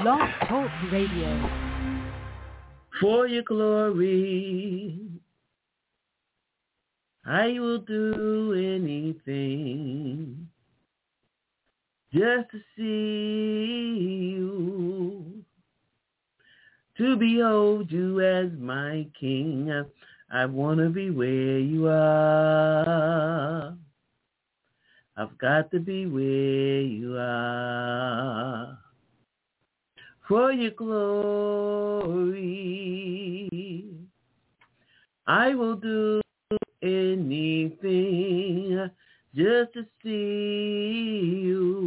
Blog Talk Radio. For your glory, I will do anything just to see you, to behold you as my King. I want to be where you are. I've got to be where you are. For your glory, I will do anything just to see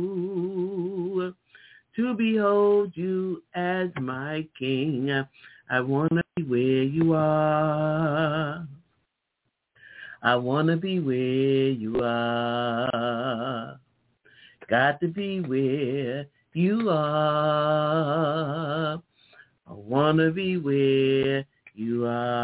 you, to behold you as my King. I want to be where you are. I want to be where you are. Got to be where you are. I want to be where you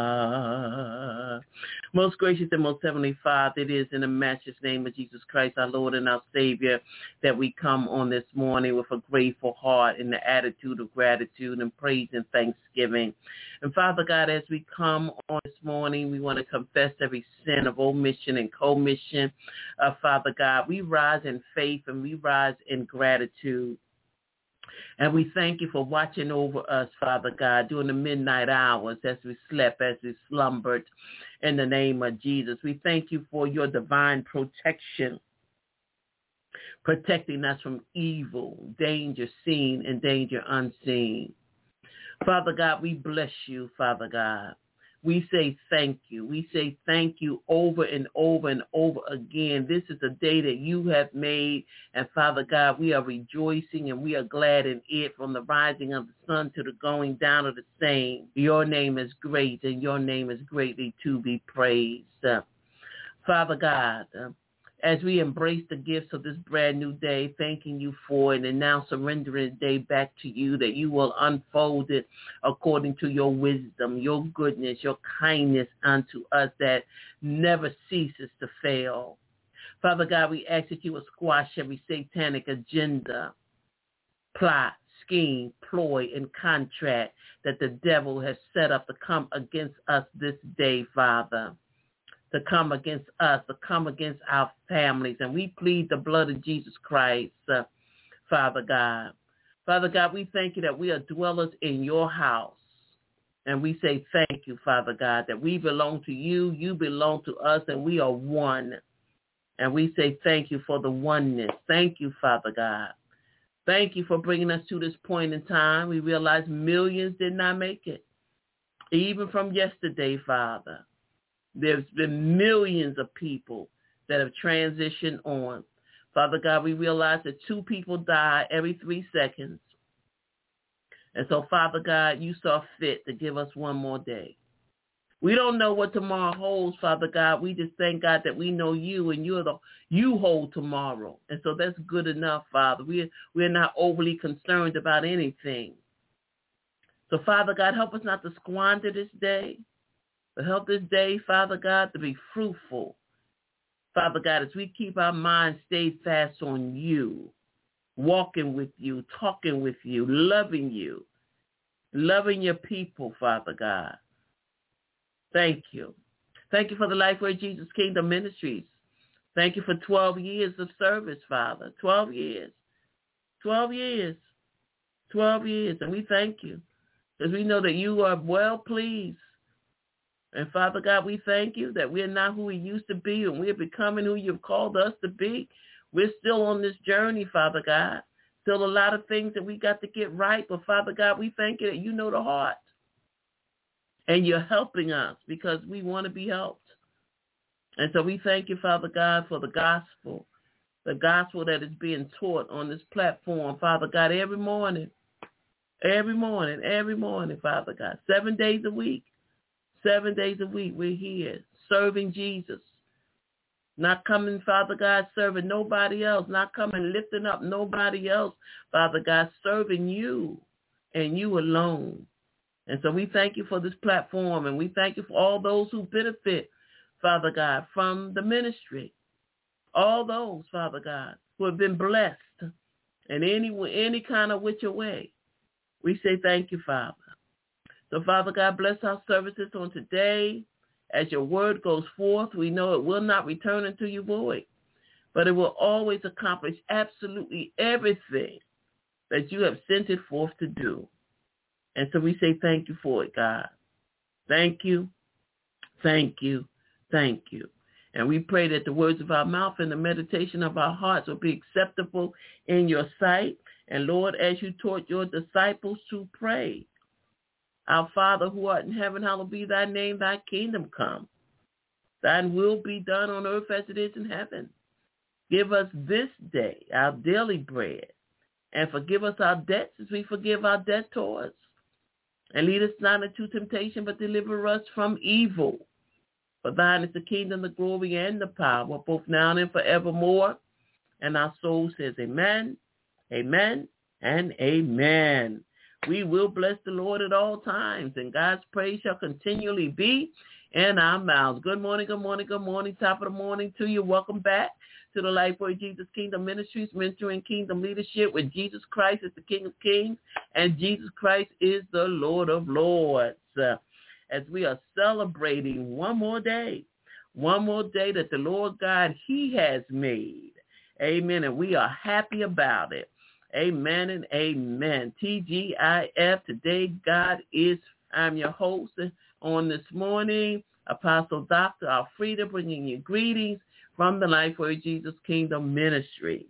are. Most gracious and most heavenly Father, it is in the matchless name of Jesus Christ, our Lord and our Savior, that we come on this morning with a grateful heart in the attitude of gratitude and praise and thanksgiving. And Father God, as we come on this morning, we want to confess every sin of omission and commission. Father God, we rise in faith and we rise in gratitude. And we thank you for watching over us, Father God, during the midnight hours as we slept, as we slumbered, in the name of Jesus. We thank you for your divine protection, protecting us from evil, danger seen and danger unseen. Father God, we bless you, Father God. We say thank you. We say thank you over and over and over again. This is a day that you have made. And Father God, we are rejoicing and we are glad in it, from the rising of the sun to the going down of the same. Your name is great and your name is greatly to be praised. Father God, as we embrace the gifts of this brand new day, thanking you for it and now surrendering the day back to you, that you will unfold it according to your wisdom, your goodness, your kindness unto us that never ceases to fail. Father God, we ask that you will squash every satanic agenda, plot, scheme, ploy, and contract that the devil has set up to come against us this day, Father. To come against us, to come against our families. And we plead the blood of Jesus Christ, Father God. Father God, we thank you that we are dwellers in your house. And we say thank you, Father God, that we belong to you, you belong to us, and we are one. And we say thank you for the oneness. Thank you, Father God. Thank you for bringing us to this point in time. We realize millions did not make it, even from yesterday, Father. There's been millions of people that have transitioned on. Father God, we realize that 2 people die every 3 seconds. And so, Father God, you saw fit to give us one more day. We don't know what tomorrow holds, Father God. We just thank God that we know you and you hold tomorrow. And so that's good enough, Father. We're not overly concerned about anything. So, Father God, help us not to squander this day. But help this day, Father God, to be fruitful. Father God, as we keep our minds stayed fast on you, walking with you, talking with you, loving your people, Father God. Thank you. Thank you for the Lifeway Jesus Kingdom Ministries. Thank you for 12 years of service, Father. 12 years. 12 years. 12 years. And we thank you because we know that you are well pleased. And Father God, we thank you that we're not who we used to be and we're becoming who you've called us to be. We're still on this journey, Father God. Still a lot of things that we got to get right. But Father God, we thank you that you know the heart. And you're helping us because we want to be helped. And so we thank you, Father God, for the gospel that is being taught on this platform, Father God, every morning, Father God, 7 days a week. 7 days a week, we're here serving Jesus. Not coming, Father God, serving nobody else. Not coming, lifting up nobody else, Father God, serving you and you alone. And so we thank you for this platform, and we thank you for all those who benefit, Father God, from the ministry. All those, Father God, who have been blessed in any kind of which way. We say thank you, Father. So, Father God, bless our services on today. As your word goes forth, we know it will not return unto you void, but it will always accomplish absolutely everything that you have sent it forth to do. And so we say thank you for it, God. Thank you, thank you, thank you. And we pray that the words of our mouth and the meditation of our hearts will be acceptable in your sight. And Lord, as you taught your disciples to pray, our Father who art in heaven, hallowed be thy name, thy kingdom come. Thine will be done on earth as it is in heaven. Give us this day our daily bread, and forgive us our debts as we forgive our debtors. And lead us not into temptation, but deliver us from evil. For thine is the kingdom, the glory, and the power, both now and forevermore. And our soul says amen, amen, and amen. We will bless the Lord at all times, and God's praise shall continually be in our mouths. Good morning, good morning, good morning. Top of the morning to you. Welcome back to the Lifeway Jesus Kingdom Ministries, mentoring kingdom leadership with Jesus Christ as the King of Kings, and Jesus Christ is the Lord of Lords. As we are celebrating one more day that the Lord God, he has made. Amen. And we are happy about it. Amen and amen. TGIF, today God is, I'm your host on this morning, Apostle Dr. Alfreda, bringing you greetings from the Lifeway Jesus Kingdom Ministries.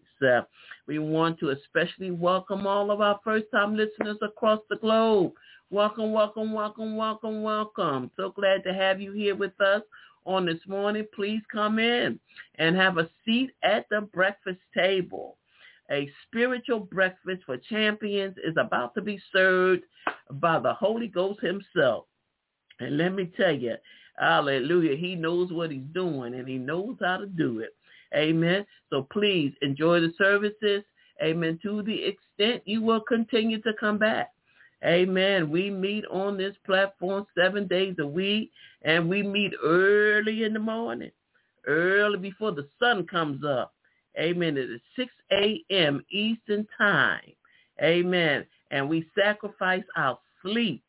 We want to especially welcome all of our first-time listeners across the globe. Welcome, welcome, welcome, welcome, welcome. So glad to have you here with us on this morning. Please come in and have a seat at the breakfast table. A spiritual breakfast for champions is about to be served by the Holy Ghost himself. And let me tell you, hallelujah, he knows what he's doing, and he knows how to do it. Amen. So please enjoy the services. Amen. To the extent you will continue to come back. Amen. We meet on this platform 7 days a week, and we meet early in the morning, early before the sun comes up. Amen. It is 6 a.m. Eastern time. Amen. And we sacrifice our sleep.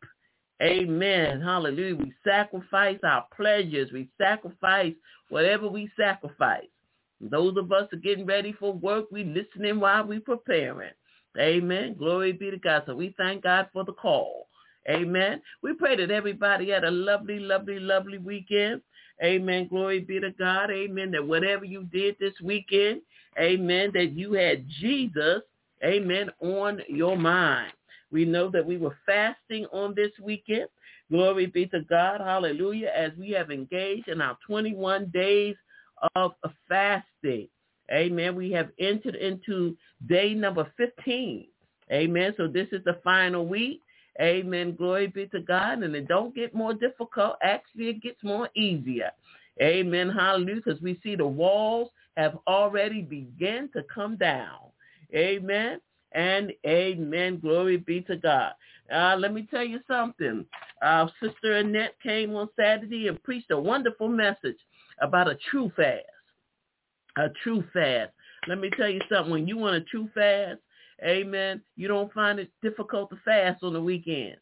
Amen. Hallelujah. We sacrifice our pleasures. We sacrifice whatever we sacrifice. Those of us are getting ready for work. We listening while we preparing. Amen. Glory be to God. So we thank God for the call. Amen. We pray that everybody had a lovely, lovely, lovely weekend. Amen. Glory be to God. Amen. That whatever you did this weekend, amen, that you had Jesus, amen, on your mind. We know that we were fasting on this weekend. Glory be to God. Hallelujah. As we have engaged in our 21 days of fasting. Amen. We have entered into day number 15. Amen. So this is the final week. Amen. Glory be to God. And it don't get more difficult. Actually, it gets more easier. Amen. Hallelujah. Because we see the walls have already begun to come down. Amen. And amen. Glory be to God. Let me tell you something. Our sister Annette came on Saturday and preached a wonderful message about a true fast. A true fast. Let me tell you something. When you want a true fast, amen, you don't find it difficult to fast on the weekends.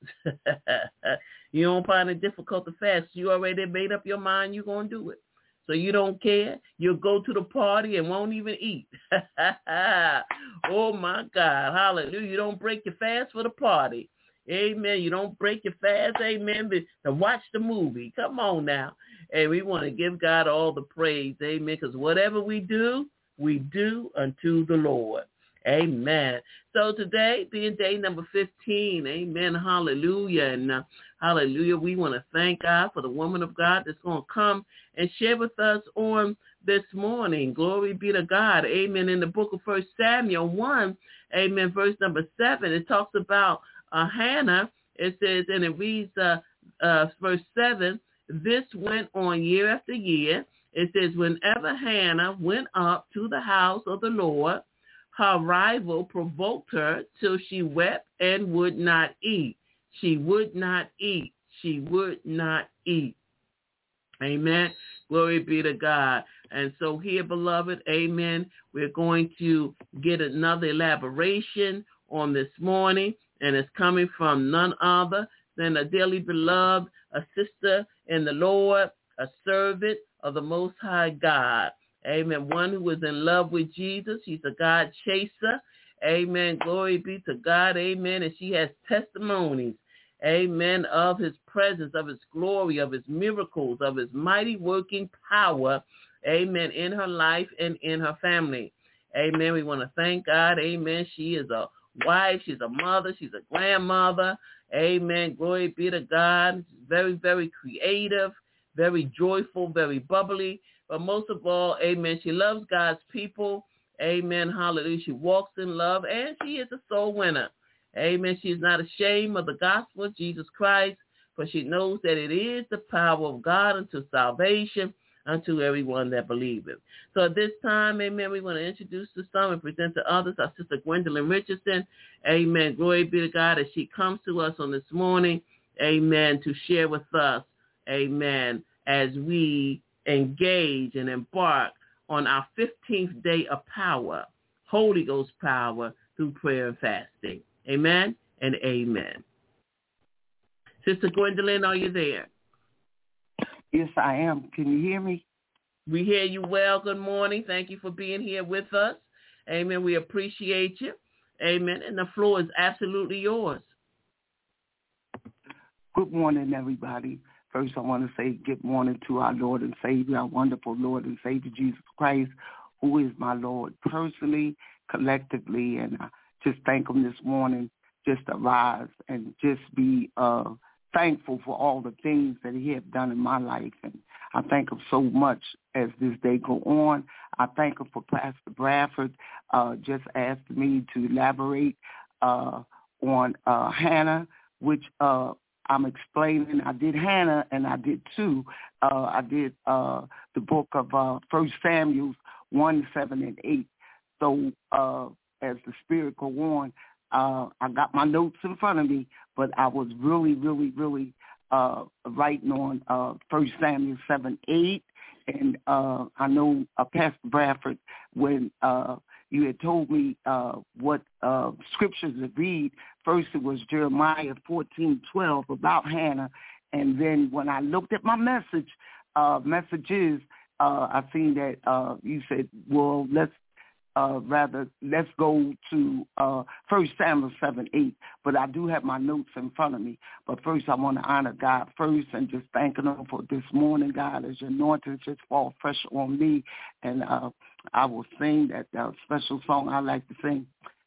You don't find it difficult to fast. You already made up your mind you're going to do it. So you don't care. You'll go to the party and won't even eat. Oh, my God. Hallelujah. You don't break your fast for the party. Amen. You don't break your fast, amen, but to watch the movie. Come on now. And we want to give God all the praise, amen, because whatever we do unto the Lord. Amen. So today being day number 15, amen, hallelujah, and hallelujah, we want to thank God for the woman of God that's going to come and share with us on this morning. Glory be to God, amen. In the book of 1 Samuel 1, amen, verse number 7, it talks about Hannah. It says, and it reads verse 7, this went on year after year. It says, whenever Hannah went up to the house of the Lord, her rival provoked her till she wept and would not eat. She would not eat. She would not eat. Amen. Glory be to God. And so here, beloved, amen, we're going to get another elaboration on this morning. and it's coming from none other than a dearly beloved, a sister in the Lord, a servant of the Most High God. Amen. One who is in love with Jesus. She's a God chaser. Amen. Glory be to God. Amen. And she has testimonies. Amen. Of his presence, of his glory, of his miracles, of his mighty working power. Amen. In her life and in her family. Amen. We want to thank God. Amen. She is a wife. She's a mother. She's a grandmother. Amen. Glory be to God. She's very, very creative, very joyful, very bubbly. But most of all, amen, she loves God's people. Amen. Hallelujah. She walks in love, and she is a soul winner. Amen. She is not ashamed of the gospel of Jesus Christ, for she knows that it is the power of God unto salvation unto everyone that believeth. So at this time, amen, we want to introduce to some and present to others our sister Gwendolyn Richardson. Amen. Glory be to God as she comes to us on this morning. Amen. To share with us. Amen. As we engage and embark on our 15th day of power, Holy Ghost power through prayer and fasting. Amen and amen. Sister Gwendolyn, are you there? Yes, I am. Can you hear me? We hear you well. Good morning. Thank you for being here with us. Amen. We appreciate you. Amen. And the floor is absolutely yours. Good morning, everybody. First, I want to say good morning to our Lord and Savior, our wonderful Lord and Savior, Jesus Christ, who is my Lord personally, collectively, and I just thank him this morning, just to rise and just be thankful for all the things that he has done in my life. And I thank him so much as this day go on. I thank him for Pastor Bradford just asked me to elaborate on Hannah, which I'm explaining. I did Hannah, and I did two. I did the book of 1 Samuel 1, 7, and 8. So as the Spirit go on, I got my notes in front of me, but I was really writing on 1 Samuel 7, 8. And I know Pastor Bradford, when you had told me what scriptures to read, first it was Jeremiah 14:12 about Hannah. And then when I looked at my messages, I seen that you said, well, let's go to 1 Samuel 7, 8. But I do have my notes in front of me. But first, I want to honor God first and just thanking him for this morning, God, as your anointing just fall fresh on me. And I will sing that special song I like to sing.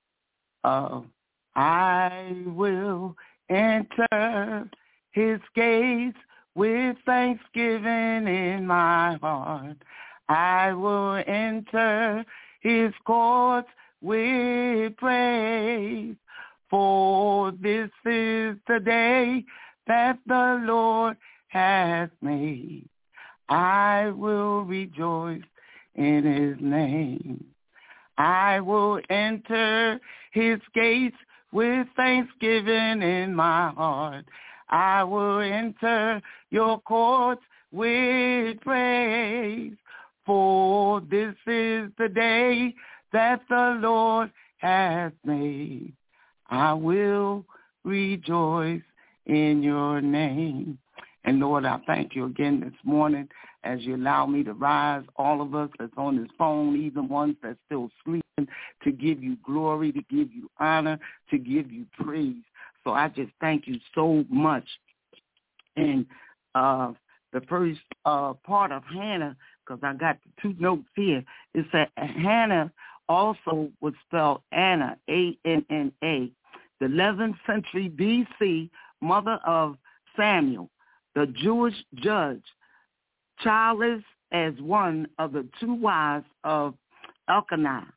I will enter his gates with thanksgiving in my heart. I will enter his courts with praise, for this is the day that the Lord has made. I will rejoice in his name. I will enter his gates with thanksgiving in my heart. I will enter your courts with praise, for this is the day that the Lord has made. I will rejoice in your name. And Lord, I thank you again this morning as you allow me to rise, all of us that's on this phone, even ones that's still sleeping, to give you glory, to give you honor, to give you praise. So I just thank you so much. And the first part of Hannah, because I got the two notes here, is that Hannah also was spelled Anna, A-N-N-A, the 11th century B.C., mother of Samuel, the Jewish judge, childless as one of the two wives of Elkanah.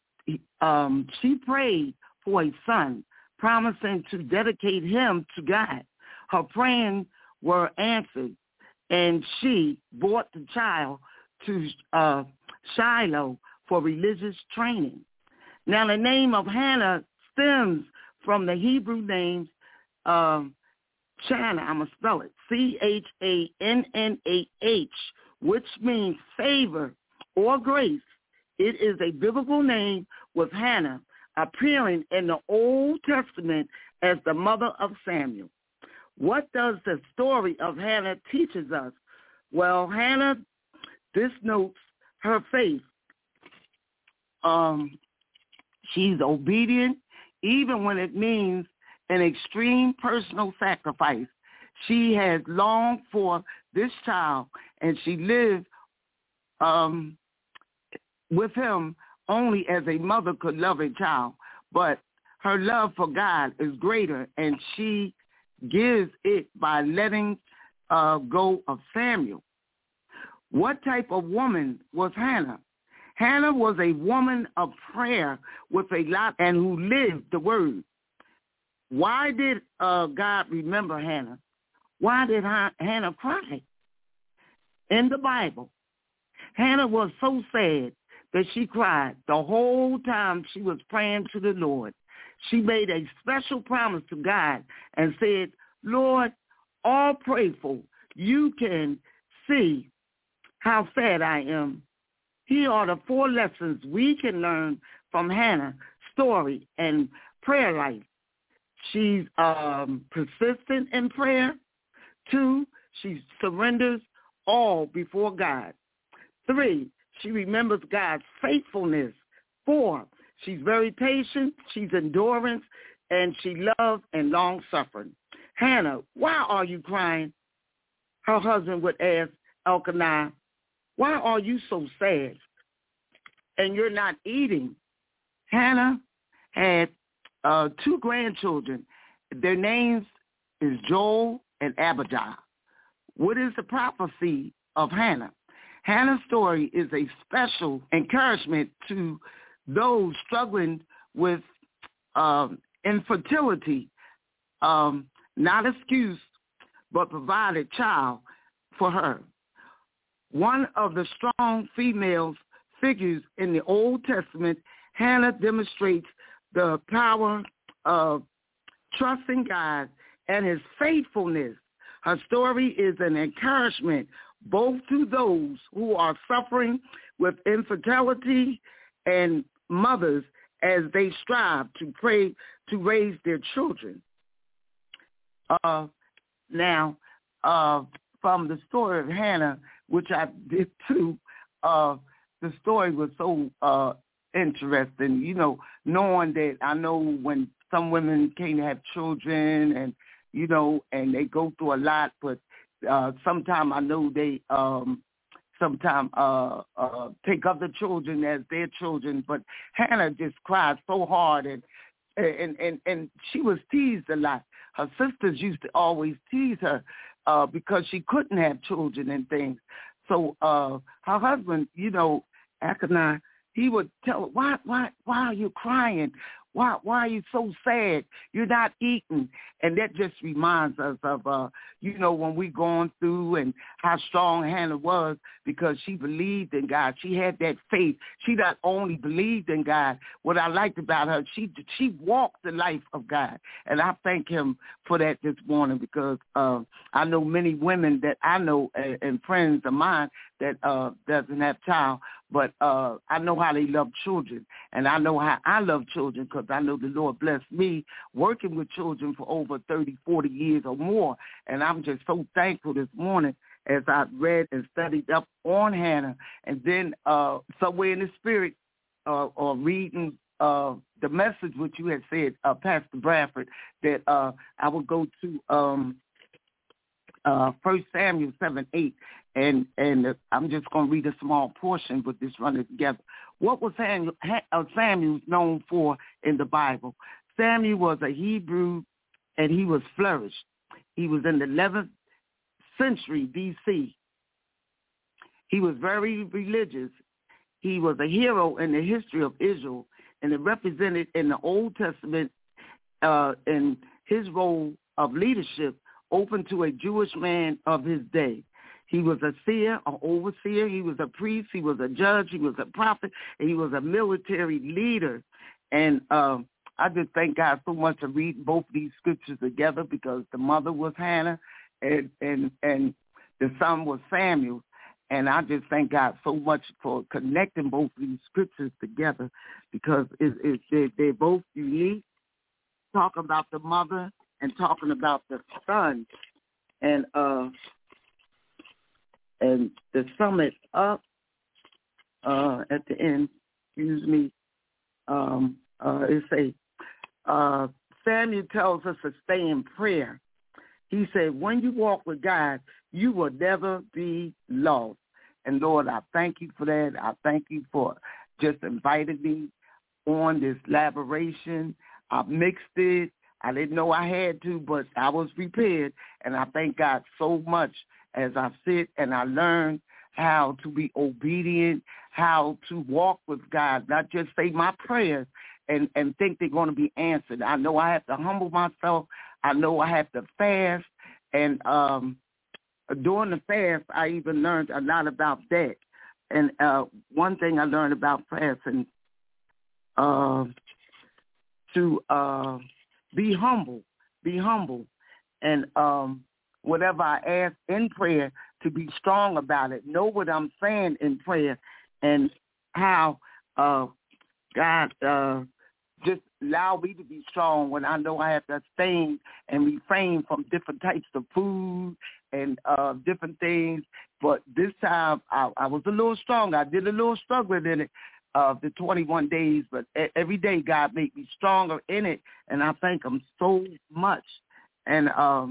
She prayed for a son, promising to dedicate him to God. Her prayers were answered, and she brought the child to Shiloh for religious training. Now, the name of Hannah stems from the Hebrew name Channah, I'm going to spell it, C-H-A-N-N-A-H, which means favor or grace. It is a biblical name with Hannah, appearing in the Old Testament as the mother of Samuel. What does the story of Hannah teaches us? Well, Hannah, this notes her faith. She's obedient, even when it means an extreme personal sacrifice. She has longed for this child, and she lived with him only as a mother could love a child. But her love for God is greater, and she gives it by letting go of Samuel. What type of woman was Hannah? Hannah was a woman of prayer with a lot and who lived the word. Why did God remember Hannah? Why did Hannah cry? In the Bible, Hannah was so sad that she cried the whole time she was praying to the Lord. She made a special promise to God and said, Lord, all prayerful, you can see how sad I am. Here are the 4 lessons we can learn from Hannah's story and prayer life. She's persistent in prayer. 2, she surrenders all before God. 3, she remembers God's faithfulness. 4, she's very patient, she's endurance, and she loves and long-suffering. Hannah, why are you crying? Her husband would ask Elkanah, why are you so sad? And you're not eating. Hannah had 2 grandchildren. Their names is Joel and Abijah. What is the prophecy of Hannah? Hannah's story is a special encouragement to those struggling with infertility, not excuse, but provide a child for her. One of the strong female figures in the Old Testament, Hannah demonstrates the power of trusting God and his faithfulness. Her story is an encouragement both to those who are suffering with infertility and mothers as they strive to pray to raise their children. Now, from the story of Hannah, which I did too, the story was so interesting, you know, knowing that I know when some women can't have children and, you know, and they go through a lot, but sometimes I know they take other children as their children. But Hannah just cried so hard, and she was teased a lot. Her sisters used to always tease her because she couldn't have children and things. So her husband, you know, Elkanah, he would tell her, why are you crying? Why are you so sad? You're not eating. And that just reminds us of, you know, when we going through and how strong Hannah was because she believed in God. She had that faith. She not only believed in God. What I liked about her, she walked the life of God. And I thank him for that this morning because I know many women that I know and friends of mine that doesn't have child, but I know how they love children. And I know how I love children because I know the Lord blessed me working with children for over 30, 40 years or more. And I'm just so thankful this morning as I read and studied up on Hannah. And then somewhere in the spirit or reading the message which you had said, Pastor Bradford, that I would go to 1 Samuel 7:8. And I'm just going to read a small portion, but this running together. What was Samuel known for in the Bible? Samuel was a Hebrew, and he was flourished. He was in the 11th century B.C. He was very religious. He was a hero in the history of Israel, and it represented in the Old Testament in his role of leadership open to a Jewish man of his day. He was a seer, an overseer. He was a priest. He was a judge. He was a prophet. And he was a military leader. And I just thank God so much for reading both these scriptures together because the mother was Hannah and the son was Samuel. And I just thank God so much for connecting both these scriptures together, because they're both unique, talking about the mother and talking about the son. And the sum it up at the end, it say, Samuel tells us to stay in prayer. He said, when you walk with God, you will never be lost. And Lord, I thank you for that. I thank you for just inviting me on this elaboration. I mixed it. I didn't know I had to, but I was prepared. And I thank God so much as I sit and I learn how to be obedient, how to walk with God, not just say my prayers and think they're going to be answered. I know I have to humble myself. I know I have to fast. And during the fast, I even learned a lot about that. And one thing I learned about fasting, to be humble, and whatever I ask in prayer, to be strong about it, know what I'm saying in prayer, and how God just allow me to be strong when I know I have to abstain and refrain from different types of food and different things. But this time I was a little stronger. I did a little struggling in it, the 21 days, but every day God made me stronger in it, and I thank him so much. And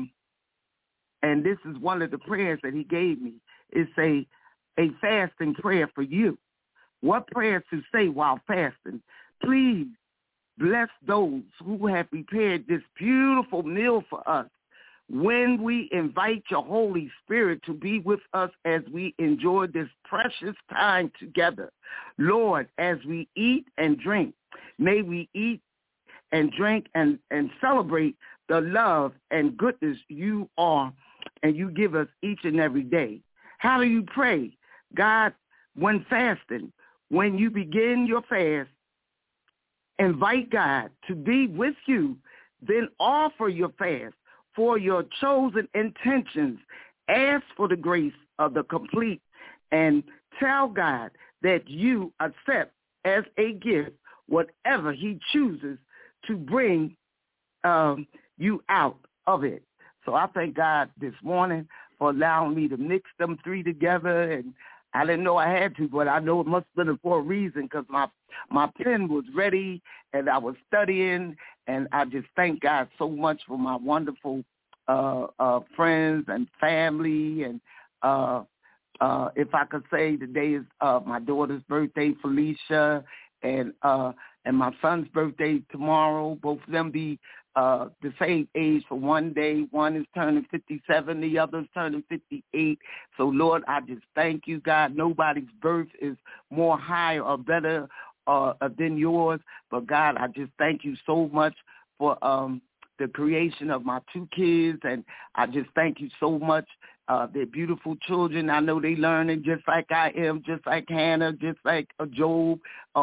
this is one of the prayers that he gave me. It's a fasting prayer for you. What prayers to say while fasting? Please bless those who have prepared this beautiful meal for us. When we invite your Holy Spirit to be with us as we enjoy this precious time together. Lord, as we eat and drink, may we eat and drink and celebrate the love and goodness you are and you give us each and every day. How do you pray? God, when fasting, when you begin your fast, invite God to be with you, then offer your fast for your chosen intentions. Ask for the grace of the complete and tell God that you accept as a gift whatever he chooses to bring you out of it. So I thank God this morning for allowing me to mix them three together, and I didn't know I had to, but I know it must have been for a reason, because my pen was ready and I was studying, and I just thank God so much for my wonderful friends and family. And if I could say, today is my daughter's birthday, Felicia, and my son's birthday tomorrow. Both of them be the same age for one day. One is turning 57, the other's turning 58. So, Lord, I just thank you, God. Nobody's birth is more high or better than yours. But, God, I just thank you so much for the creation of my two kids, and I just thank you so much. They're beautiful children. I know they learning just like I am, just like Hannah, just like Job,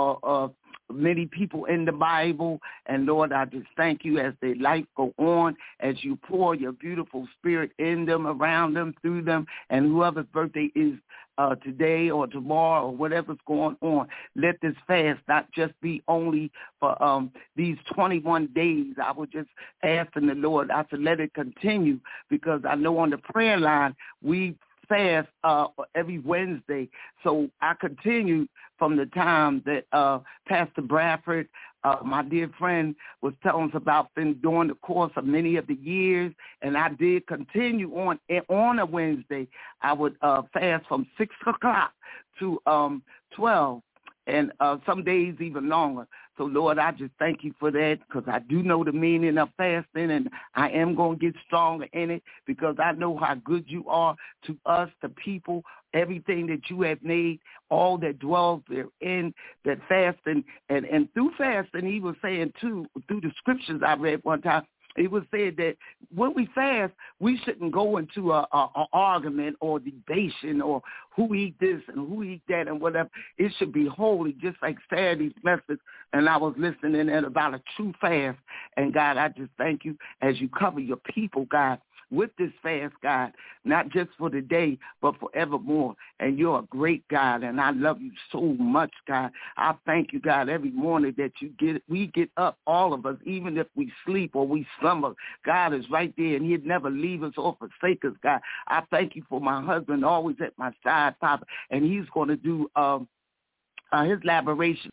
many people in the Bible. And Lord, I just thank you as their life go on, as you pour your beautiful spirit in them, around them, through them, and whoever's birthday is today or tomorrow or whatever's going on, let this fast not just be only for these 21 days. I was just asking the Lord, I said, let it continue, because I know on the prayer line we fast every Wednesday. So I continued from the time that Pastor Bradford, my dear friend, was telling us about during the course of many of the years, and I did continue on a Wednesday. I would fast from 6 o'clock to 12, and some days even longer. So, Lord, I just thank you for that, because I do know the meaning of fasting, and I am going to get stronger in it, because I know how good you are to us, the people, everything that you have made, all that dwells therein, that fasting. And through fasting, he was saying, too, through the scriptures I read one time, it was said that when we fast, we shouldn't go into a argument or debation or who eat this and who eat that and whatever. It should be holy, just like Saturday's message. And I was listening at about a true fast. And, God, I just thank you as you cover your people, God. with this fast, God, not just for today, but forevermore. And you're a great God, and I love you so much, God. I thank you, God, every morning that we get up, all of us, even if we sleep or we slumber. God is right there, and he'd never leave us or forsake us, God. I thank you for my husband always at my side, Papa, and he's going to do his elaboration.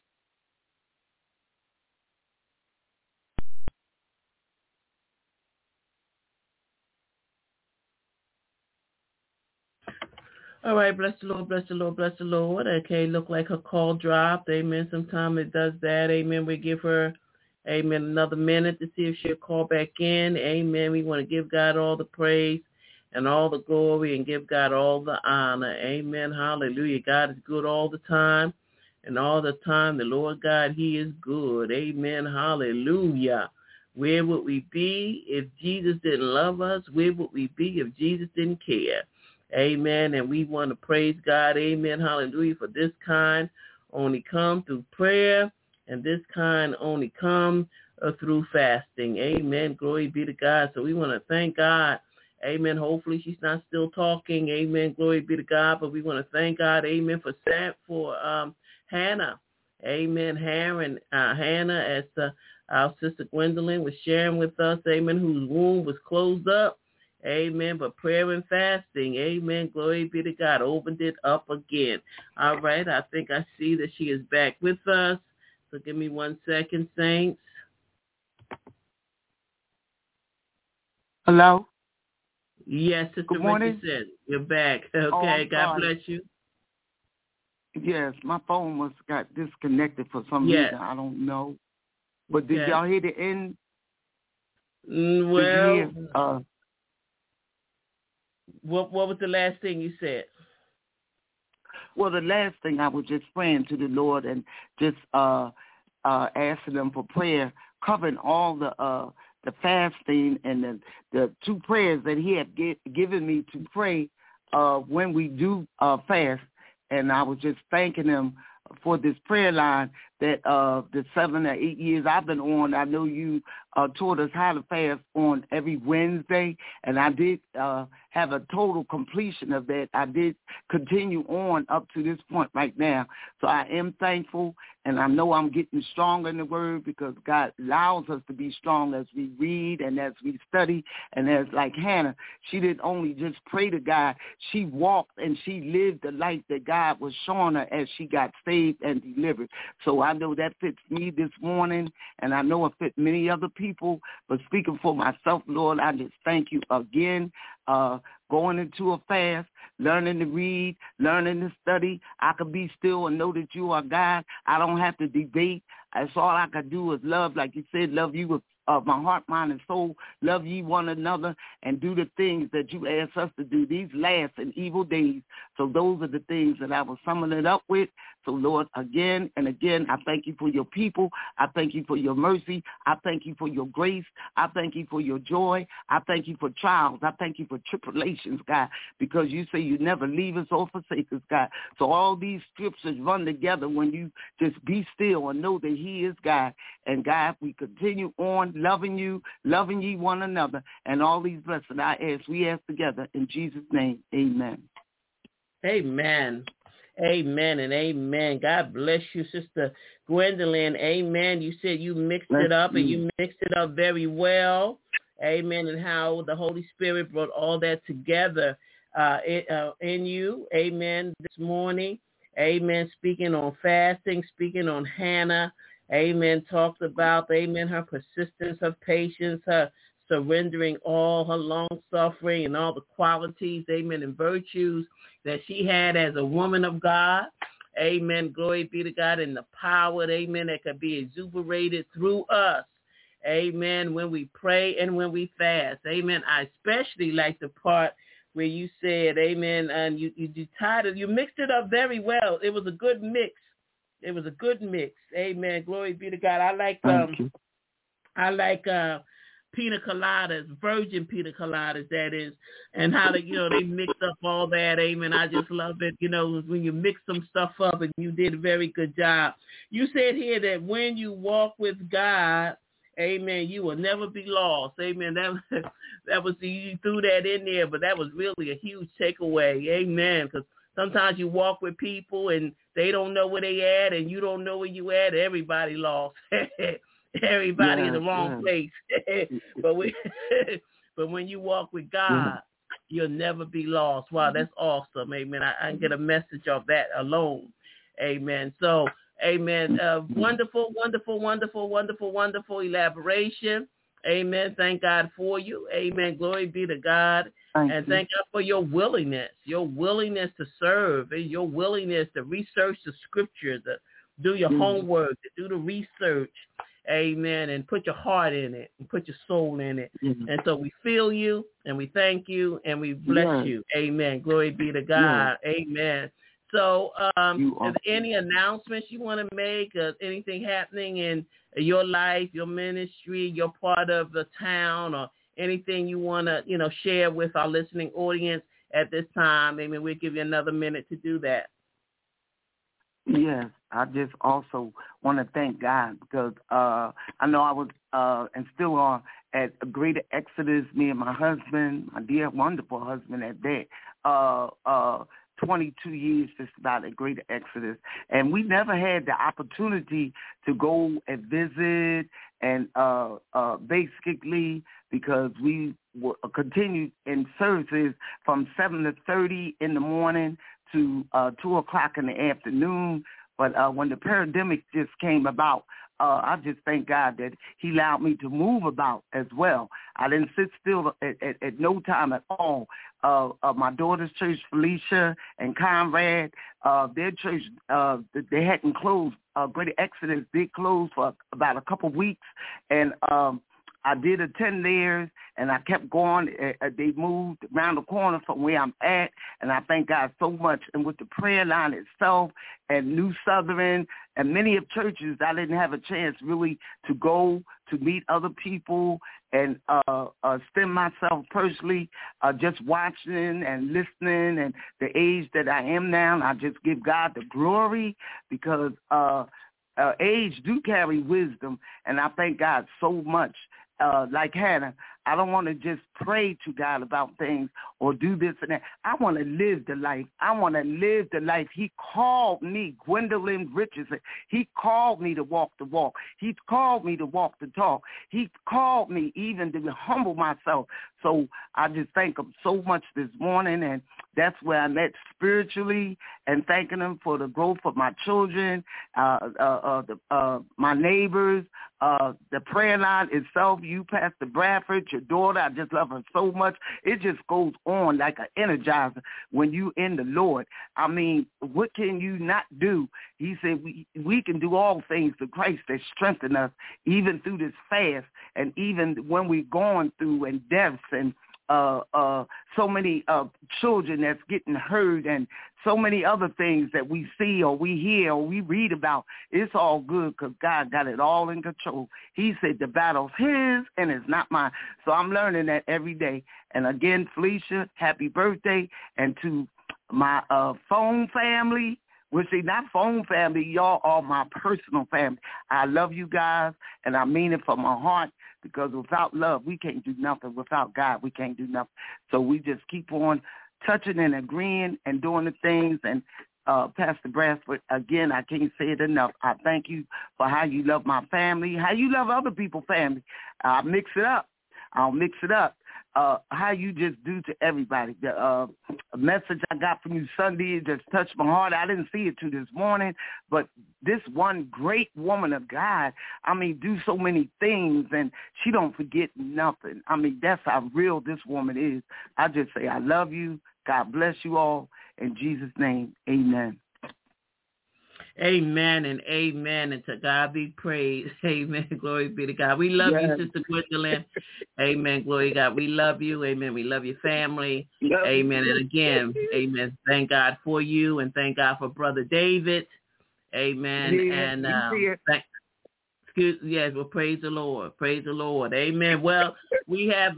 All right, bless the Lord, bless the Lord, bless the Lord. Okay, look like her call dropped. Amen. Sometimes it does that. Amen. We give her, amen, another minute to see if she'll call back in. Amen. We want to give God all the praise and all the glory and give God all the honor. Amen. Hallelujah. God is good all the time. And all the time, the Lord God, he is good. Amen. Hallelujah. Where would we be if Jesus didn't love us? Where would we be if Jesus didn't care? Amen. And we want to praise God. Amen. Hallelujah. For this kind only come through prayer, and this kind only come through fasting. Amen. Glory be to God. So we want to thank God. Amen. Hopefully she's not still talking. Amen. Glory be to God. But we want to thank God. Amen. For Hannah. Amen. Hannah, as our sister Gwendolyn was sharing with us. Amen. Whose womb was closed up. Amen. But prayer and fasting, amen, glory be to God, opened it up again. All right. I think I see that she is back with us. So give me 1 second, saints. Hello? Yes, Sister Good morning. Richardson, you're back. Okay, God bless you. Yes, my phone must have got disconnected for some reason. I don't know. But did y'all hear the end? Well, What was the last thing you said? Well, the last thing I was just praying to the Lord and just asking them for prayer, covering all the fasting and the 2 prayers that he had given me to pray when we do fast. And I was just thanking him for this prayer line that the 7 or 8 years I've been on. I know you taught us how to fast on every Wednesday, and I did have a total completion of that. I did continue on up to this point right now. So I am thankful, and I know I'm getting stronger in the Word because God allows us to be strong as we read and as we study. And as like Hannah, she didn't only just pray to God. She walked and she lived the life that God was showing her as she got saved and delivered. So I know that fits me this morning, and I know it fits many other people. But speaking for myself, Lord, I just thank you again. Going into a fast, learning to read, learning to study. I can be still and know that you are God. I don't have to debate. That's all I can do is love, like you said, love you with my heart, mind, and soul. Love ye one another and do the things that you ask us to do these last and evil days. So those are the things that I was summing it up with. So, Lord, again and again, I thank you for your people. I thank you for your mercy. I thank you for your grace. I thank you for your joy. I thank you for trials. I thank you for tribulations, God, because you say you never leave us or forsake us, God. So all these scriptures run together when you just be still and know that he is God. And, God, we continue on loving you, loving ye one another, and all these blessings we ask together in Jesus' name. Amen. Amen. Amen and amen. God bless you, Sister Gwendolyn. Amen. You said you mixed it up, and you mixed it up very well. Amen. And how the Holy Spirit brought all that together in you. Amen. This morning. Amen. Speaking on fasting, speaking on Hannah. Amen. Talked about, amen, her persistence, her patience, her surrendering all, her long-suffering, and all the qualities, amen, and virtues that she had as a woman of God. Amen. Glory be to God, and the power, amen, that could be exuberated through us. Amen. When we pray and when we fast. Amen. I especially like the part where you said, amen, and you mixed it up very well. It was a good mix. It was a good mix. Amen. Glory be to God. I like pina coladas, virgin pina coladas, that is, and how they mix up all that. Amen. I just love it. When you mix some stuff up, and you did a very good job. You said here that when you walk with God, Amen. You will never be lost. Amen. That was, you threw that in there, but that was really a huge takeaway. Amen. Because sometimes you walk with people and they don't know where they at, and you don't know where you at. Everybody lost. Everybody in the wrong place. But when you walk with God, you'll never be lost. Wow, that's awesome. Amen. I can get a message of that alone. Amen. So, amen. Wonderful, wonderful, wonderful, wonderful, wonderful elaboration. Amen. Thank God for you. Amen. Glory be to God. Thank God for your willingness to serve, and your willingness to research the scriptures, to do your homework, to do the research. Amen. And put your heart in it and put your soul in it. And so we feel you and we thank you and we bless you. Amen. Glory be to God. Amen. So is there any announcements you want to make, anything happening in your life, your ministry, your part of the town, or anything you want to, share with our listening audience at this time? Amen. We'll give you another minute to do that. Yes, I just also want to thank God because I know I was and still are at a Greater Exodus, me and my husband, my dear, wonderful husband at that, 22 years just about at Greater Exodus. And we never had the opportunity to go and visit and basically because we were continued in services from 7:30 in the morning to 2 o'clock in the afternoon. But when the pandemic just came about, I just thank God that he allowed me to move about as well. I didn't sit still at no time at all. My daughter's church, Felicia and Conrad, their church, they hadn't closed. Greater Exodus did close for about a couple weeks. And I did attend theirs, and I kept going. They moved around the corner from where I'm at, and I thank God so much. And with the prayer line itself and New Southern and many of churches, I didn't have a chance really to go to meet other people and spend myself personally just watching and listening. And the age that I am now, I just give God the glory because age do carry wisdom, and I thank God so much. Like Hannah, I don't want to just pray to God about things or do this and that. I want to live the life. I want to live the life. He called me, Gwendolyn Richardson. He called me to walk the walk. He called me to walk the talk. He called me even to humble myself. So I just thank him so much this morning, and that's where I'm at spiritually, and thanking him for the growth of my children, my neighbors, the prayer line itself, you, Pastor Bradford, your daughter, I just love her so much. It just goes on like an energizer when you in the Lord. I mean, what can you not do? He said we can do all things through Christ that strengthen us, even through this fast, and even when we're going through and deaths and so many children that's getting hurt and so many other things that we see or we hear or we read about. It's all good because God got it all in control. He said the battle's his and it's not mine. So I'm learning that every day. And again, Felicia, happy birthday. And to my phone family, well, see, not phone family, y'all are my personal family. I love you guys, and I mean it from my heart, because without love, we can't do nothing. Without God, we can't do nothing. So we just keep on touching and agreeing and doing the things. And Pastor Bradford, again, I can't say it enough. I thank you for how you love my family, how you love other people's family. I'll mix it up. How you just do to everybody. The message I got from you Sunday just touched my heart. I didn't see it till this morning, but this one great woman of God, I mean, do so many things, and she don't forget nothing. I mean, that's how real this woman is. I just say I love you. God bless you all. In Jesus' name, amen. Amen and amen, and to God be praised. Amen. Glory be to God. We love you, Sister Gwendolyn. Amen. Glory to God. We love you. Amen. We love your family. Amen. And again, amen. Thank God for you, and thank God for Brother David. Amen. And yes, well, praise the Lord. Praise the Lord. Amen. Well, we have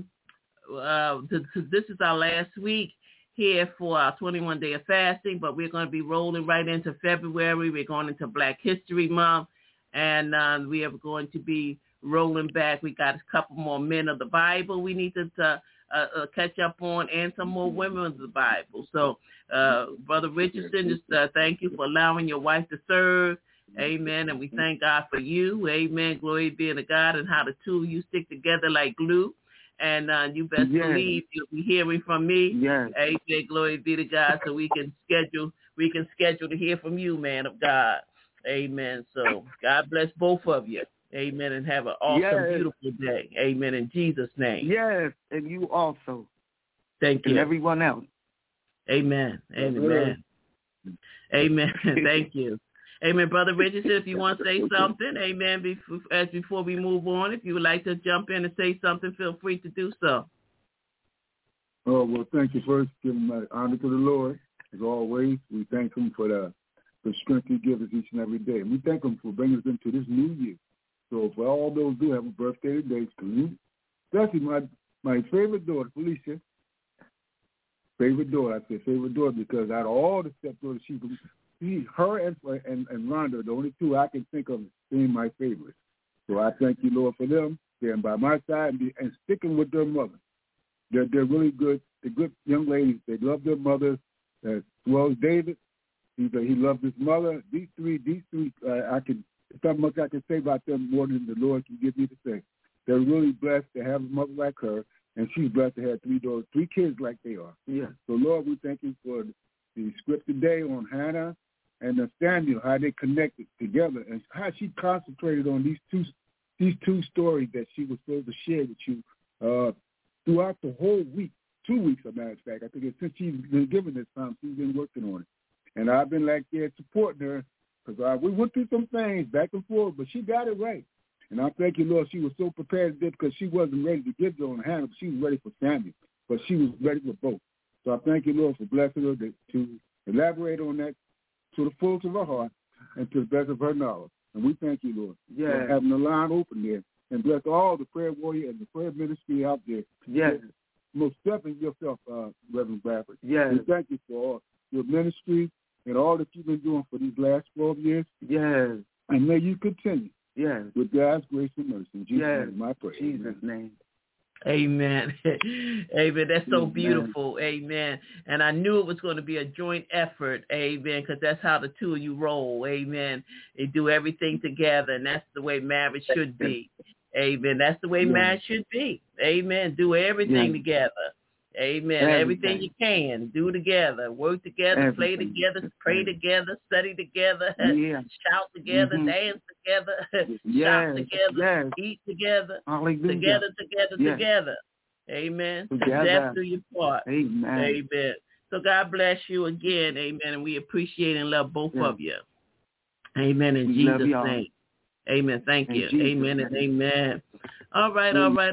this is our last week here for our 21 day of fasting, but we're going to be rolling right into February. We're going into Black History Month, and we are going to be rolling back. We got a couple more men of the Bible we need to catch up on, and some more women of the Bible. So, Brother Richardson, just thank you for allowing your wife to serve. Amen. And we thank God for you. Amen. Glory be to God, and how the two of you stick together like glue. And you best believe you'll be hearing from me. Yes. Amen. Glory be to God. So we can schedule to hear from you, man of God. Amen. So God bless both of you. Amen. And have an awesome, beautiful day. Amen. In Jesus' name. Yes. And you also. Thank you. And everyone else. Amen. Amen. Amen. Thank you. Amen. Brother Richardson, if you want to say something, amen, before we move on, if you would like to jump in and say something, feel free to do so. Oh, well, thank you first. Giving my honor to the Lord. As always, we thank him for the strength he gives us each and every day. And we thank him for bringing us into this new year. So for all those who have a birthday today, especially my favorite daughter, Felicia. Favorite daughter. I say favorite daughter because out of all the stepdaughters, her and Rhonda are the only two I can think of being my favorites. So I thank you, Lord, for them being by my side and sticking with their mother. They're really good. They're good young ladies. They love their mother as well as David. He loves his mother. These three, there's not much I can say about them more than the Lord can give me to say. They're really blessed to have a mother like her, and she's blessed to have three kids like they are. Yeah. So, Lord, we thank you for the script today on Hannah and Nathaniel, how they connected together and how she concentrated on these two stories that she was supposed to share with you throughout the whole week, 2 weeks, as a matter of fact. I think since she's been given this time, she's been working on it. And I've been supporting her because we went through some things back and forth, but she got it right. And I thank you, Lord, she was so prepared to do it because she wasn't ready to give her on Hannah, but she was ready for Samuel, but she was ready for both. So I thank you, Lord, for blessing her to elaborate on that to the fullest of her heart and to the best of her knowledge. And we thank you, Lord, for having the line open there. And bless all the prayer warrior and the prayer ministry out there. Yes. Most definitely yourself, Reverend Bradford. Yes. We thank you for all your ministry and all that you've been doing for these last 12 years. Yes. And may you continue. Yes. With God's grace and mercy. In Jesus' name, I pray. In Jesus' name. Amen. Amen. That's so beautiful. Amen. And I knew it was going to be a joint effort. Amen. Because that's how the two of you roll. Amen. They do everything together, and that's the way marriage should be. Amen. That's the way marriage should be. Amen. Do everything together. Amen. Everything you can, do together, work together, play together, pray together, study together, shout together, dance together, shop together, eat together, together. Amen. Death do your part. Amen. So God bless you again. Amen. And we appreciate and love both of you. Amen. In Jesus' name. Amen. Thank you. Amen and amen. All right.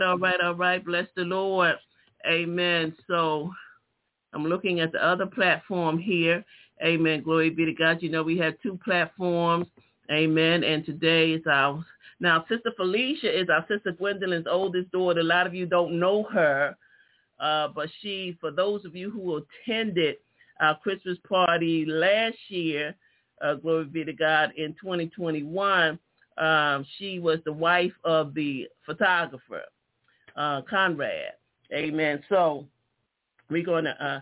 Bless the Lord. Amen. So I'm looking at the other platform here. Amen. Glory be to God. You know, we have two platforms. Amen. And today is now Sister Felicia is our Sister Gwendolyn's oldest daughter. A lot of you don't know her, but for those of you who attended our Christmas party last year, glory be to God, in 2021, she was the wife of the photographer, Conrad. Amen. So we're going to,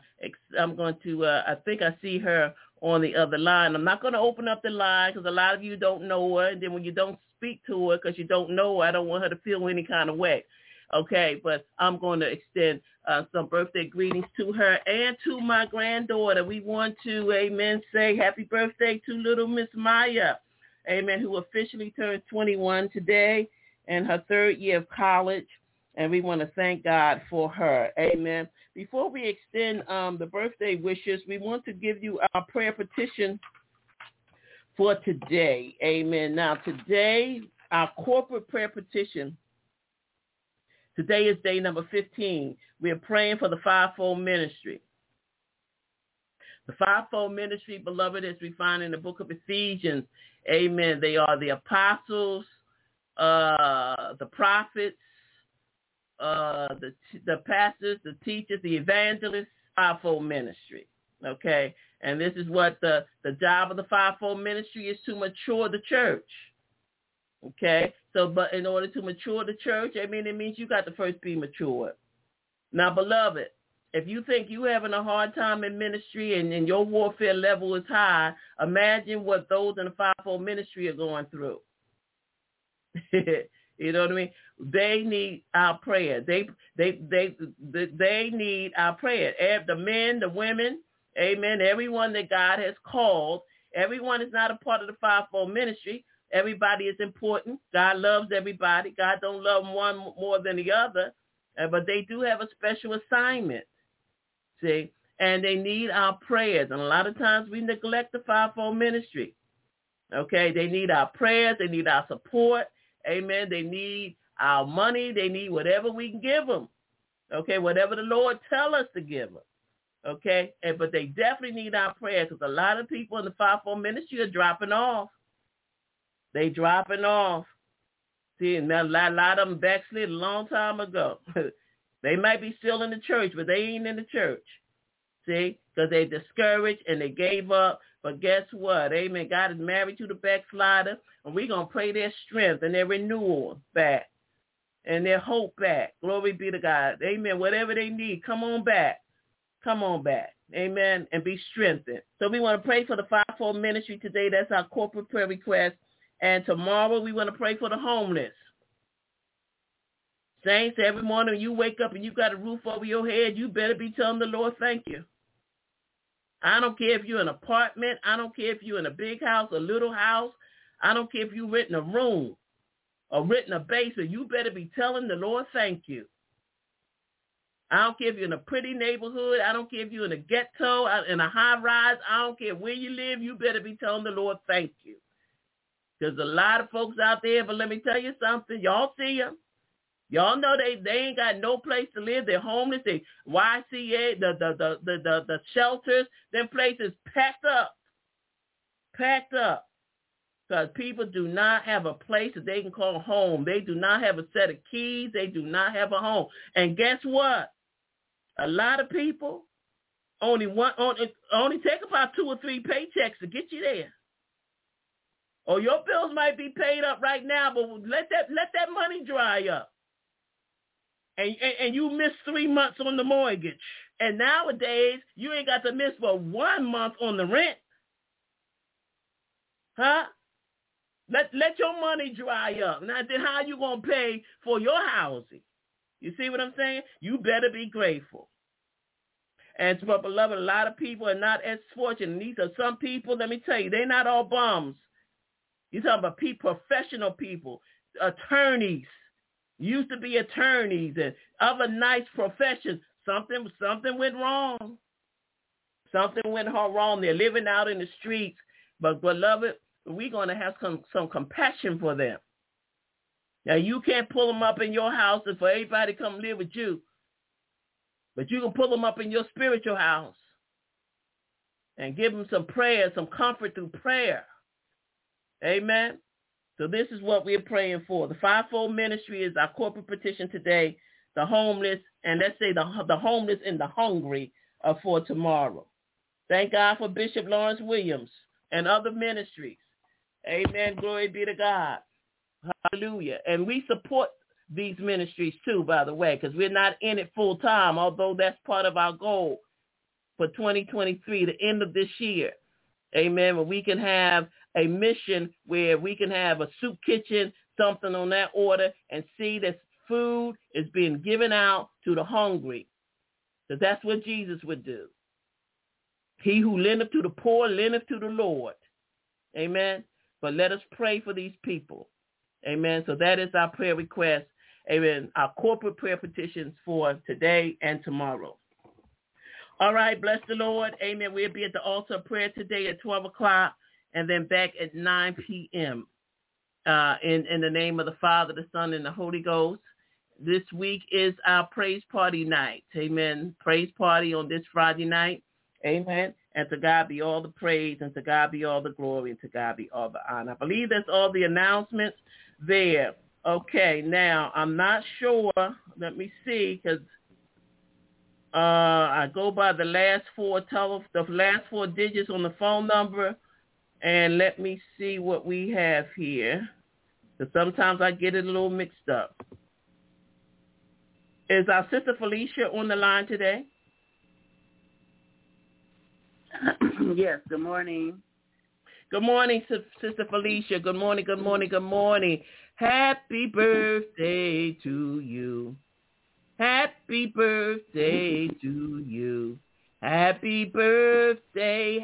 I think I see her on the other line. I'm not going to open up the line because a lot of you don't know her. And then when you don't speak to her because you don't know her, I don't want her to feel any kind of way. Okay. But I'm going to extend some birthday greetings to her and to my granddaughter. We want to, amen, say happy birthday to little Miss Maya, amen, who officially turned 21 today and her third year of college. And we want to thank God for her. Amen. Before we extend the birthday wishes, we want to give you our prayer petition for today. Amen. Now, today, our corporate prayer petition, today is day number 15. We are praying for the fivefold ministry. The fivefold ministry, beloved, as we find in the book of Ephesians, amen, they are the apostles, the prophets, the pastors, the teachers, the evangelists, fivefold ministry. Okay, and this is what the job of the fivefold ministry is, to mature the church. Okay? So, but in order to mature the church, it means you got to first be matured. Now, beloved, if you think you having a hard time in ministry and your warfare level is high, imagine what those in the fivefold ministry are going through. You know what I mean? They need our prayer. They need our prayer. The men, the women, amen, everyone that God has called, everyone is not a part of the fivefold ministry. Everybody is important. God loves everybody. God don't love one more than the other, but they do have a special assignment, see, and they need our prayers. And a lot of times we neglect the fivefold ministry, okay? They need our prayers. They need our support, amen. They need our money. They need whatever we can give them, okay, whatever the Lord tell us to give them, okay? But they definitely need our prayers because a lot of people in the fivefold ministry are dropping off. They dropping off. See, and a lot of them backslid a long time ago. They might be still in the church, but they ain't in the church. See, because they discouraged and they gave up. But guess what? Amen. God is married to the backslider, and we're going to pray their strength and their renewal back and their hope back. Glory be to God. Amen. Whatever they need, come on back. Come on back. Amen. And be strengthened. So we want to pray for the fivefold ministry today. That's our corporate prayer request. And tomorrow we want to pray for the homeless. Saints, every morning you wake up and you got a roof over your head, you better be telling the Lord thank you. I don't care if you're in an apartment. I don't care if you're in a big house, a little house. I don't care if you rent a room or rent a basement. You better be telling the Lord thank you. I don't care if you're in a pretty neighborhood. I don't care if you're in a ghetto, in a high rise. I don't care where you live. You better be telling the Lord thank you. There's a lot of folks out there, but let me tell you something. Y'all see them. Y'all know they ain't got no place to live. They're homeless. They YCA, the shelters, them places packed up. Because people do not have a place that they can call home. They do not have a set of keys. They do not have a home. And guess what? A lot of people only take about 2 or 3 paychecks to get you there. Or your bills might be paid up right now, but let that money dry up. And you miss 3 months on the mortgage. And nowadays, you ain't got to miss but 1 month on the rent. Huh? Let your money dry up. Now, then how you going to pay for your housing? You see what I'm saying? You better be grateful. And, but beloved, a lot of people are not as fortunate. These are some people, let me tell you, they're not all bums. You're talking about professional people, attorneys, used to be attorneys and other nice professions. Something went wrong. Something went wrong. They're living out in the streets. But, beloved, we're going to have some compassion for them. Now, you can't pull them up in your house and for everybody to come live with you. But you can pull them up in your spiritual house and give them some prayer, some comfort through prayer. Amen. So this is what we're praying for. The fivefold ministry is our corporate petition today. The homeless, and let's say the homeless and the hungry are for tomorrow. Thank God for Bishop Lawrence Williams and other ministries. Amen. Glory be to God. Hallelujah. And we support these ministries too, by the way, because we're not in it full time, although that's part of our goal for 2023, the end of this year. Amen. Where we can have a mission where we can have a soup kitchen, something on that order, and see that food is being given out to the hungry. So that's what Jesus would do. He who lendeth to the poor, lendeth to the Lord. Amen. But let us pray for these people. Amen. So that is our prayer request. Amen. Our corporate prayer petitions for today and tomorrow. All right. Bless the Lord. Amen. We'll be at the altar of prayer today at 12 o'clock and then back at 9 p.m. In the name of the Father, the Son, and the Holy Ghost. This week is our praise party night. Amen. Praise party on this Friday night. Amen. And to God be all the praise, and to God be all the glory, and to God be all the honor. I believe that's all the announcements there. Okay, now I'm not sure. Let me see, because I go by the last four digits on the phone number, and let me see what we have here. Because sometimes I get it a little mixed up. Is our Sister Felicia on the line today? Yes, good morning. Good morning, Sister Felicia. Good morning, good morning, good morning. Happy birthday to you. Happy birthday to you. Happy birthday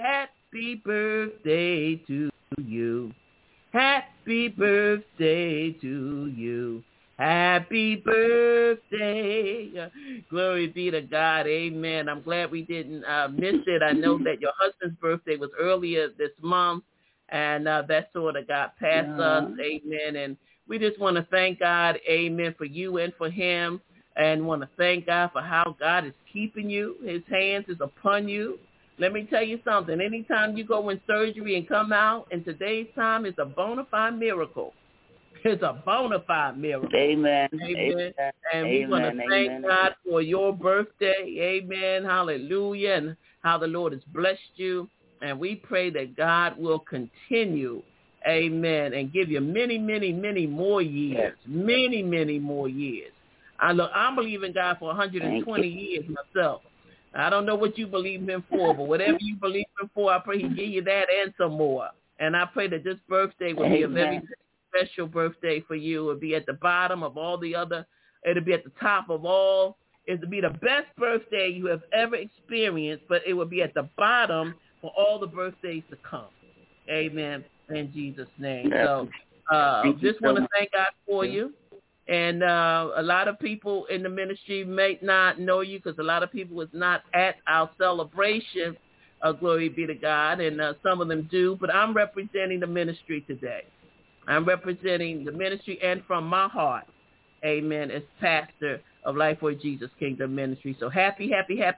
to you. Happy birthday to you. Happy birthday. Glory be to God. Amen. I'm glad we didn't miss it. I know that your husband's birthday was earlier this month, and that sort of got past us. Amen. And we just want to thank God, amen, for you and for him, and want to thank God for how God is keeping you. His hands is upon you. Let me tell you something. Anytime you go in surgery and come out in today's time, it's a bona fide miracle. It's a bona fide miracle. Amen. Amen. And we want to thank God for your birthday. Amen. Hallelujah. And how the Lord has blessed you. And we pray that God will continue, amen, and give you many, many, many more years. Yes. Many, many more years. I'm believing God for 120 years myself. I don't know what you believe him for, but whatever you believe him for, I pray he give you that and some more. And I pray that this birthday will be a very special birthday for you. It'll be at the bottom of all the other. It'll be at the top of all. It'll be the best birthday you have ever experienced, but it will be at the bottom for all the birthdays to come. Amen. In Jesus' name. So just want to thank God for you. And a lot of people in the ministry may not know you because a lot of people was not at our celebration. Glory be to God. And some of them do. But I'm representing the ministry today. I'm representing the ministry and from my heart, amen, as pastor of Lifeway Jesus Kingdom Ministry. So happy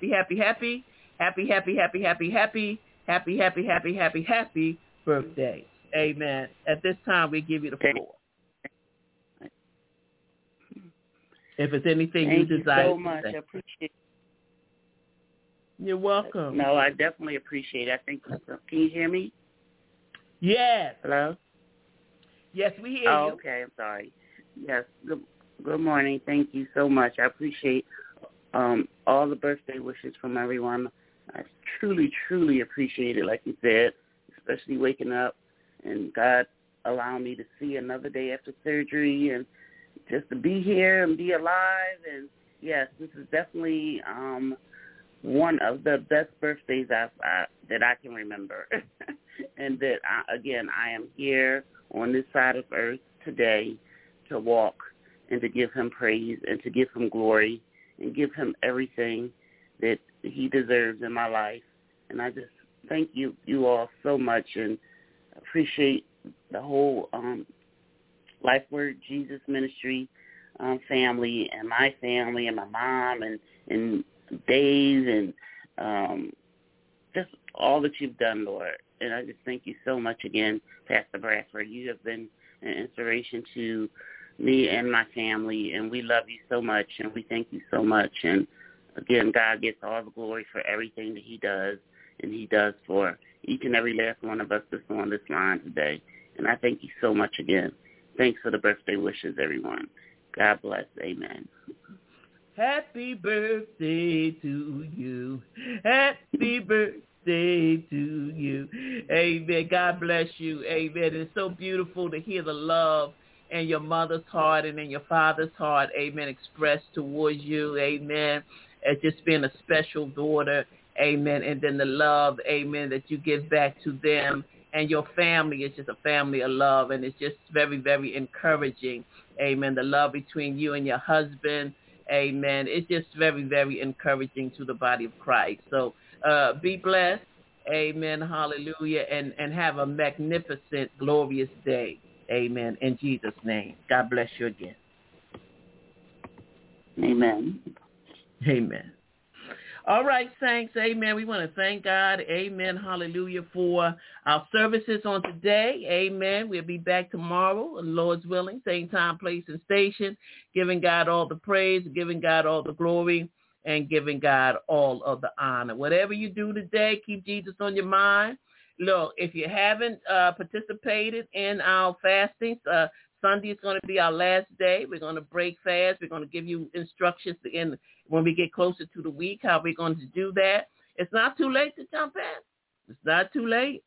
birthday. Amen. At this time, we give you the floor. If it's anything you desire. Thank you so much. I appreciate it. You're welcome. No, I definitely appreciate it. I think. Can you hear me? Yes. Hello? Yes, we hear you. Okay. I'm sorry. Yes. Good morning. Thank you so much. I appreciate all the birthday wishes from everyone. I truly, truly appreciate it, like you said, especially waking up and God allowing me to see another day after surgery and just to be here and be alive. And, yes, this is definitely one of the best birthdays that I can remember. And that, I am here on this side of earth today to walk and to give him praise and to give him glory and give him everything that he deserves in my life. And I just thank you all so much and appreciate the whole Lifeway Jesus Ministry family and my family and my mom and Dave and just all that you've done, Lord. And I just thank you so much again, Pastor Bradford. You have been an inspiration to me and my family, and we love you so much, and we thank you so much. And, again, God gets all the glory for everything that he does, and he does for each and every last one of us that's on this line today. And I thank you so much again. Thanks for the birthday wishes, everyone. God bless. Amen. Happy birthday to you. Happy birthday to you. Amen. God bless you. Amen. It's so beautiful to hear the love in your mother's heart and in your father's heart, amen, expressed towards you, amen, as just being a special daughter, amen, and then the love, amen, that you give back to them. And your family is just a family of love, and it's just very, very encouraging, amen, the love between you and your husband, amen. It's just very, very encouraging to the body of Christ. So be blessed, amen, hallelujah, and have a magnificent, glorious day, amen, in Jesus' name. God bless you again. Amen. Amen. All right, saints, amen. We want to thank God, amen, hallelujah, for our services on today, amen. We'll be back tomorrow, Lord's willing, same time, place, and station, giving God all the praise, giving God all the glory, and giving God all of the honor. Whatever you do today, keep Jesus on your mind. Look, if you haven't participated in our fastings, Sunday is going to be our last day. We're going to break fast. We're going to give you instructions when we get closer to the week, how we're going to do that. It's not too late to jump in. It's not too late.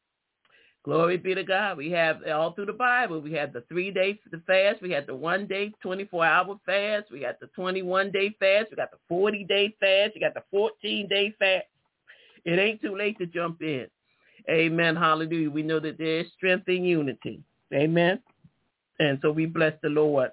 Glory be to God. We have all through the Bible. We had the 3-day fast. We had the 1-day, 24-hour fast. We got the 21-day fast. We got the 40-day fast. We got the 14-day fast. It ain't too late to jump in. Amen. Hallelujah. We know that there is strength in unity. Amen. And so we bless the Lord.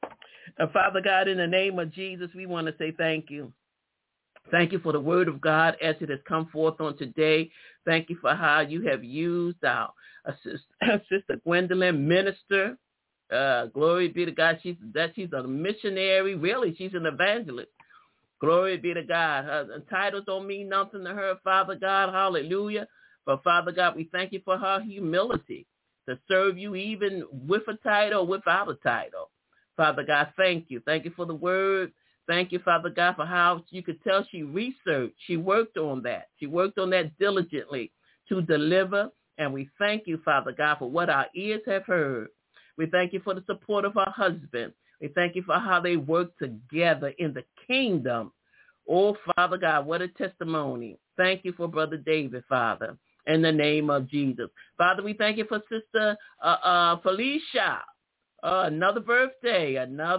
Father God, in the name of Jesus, we want to say thank you. Thank you for the word of God as it has come forth on today. Thank you for how you have used our Sister Gwendolyn, minister. Glory be to God. She's a missionary. Really, she's an evangelist. Glory be to God. Her titles don't mean nothing to her, Father God. Hallelujah. But Father God, we thank you for her humility to serve you even with a title, without a title. Father God, thank you. Thank you for the word. Thank you, Father God, for how you could tell she researched. She worked on that. She worked on that diligently to deliver. And we thank you, Father God, for what our ears have heard. We thank you for the support of our husband. We thank you for how they work together in the kingdom. Oh, Father God, what a testimony. Thank you for Brother David, Father, in the name of Jesus. Father, we thank you for Sister Felicia. Another birthday,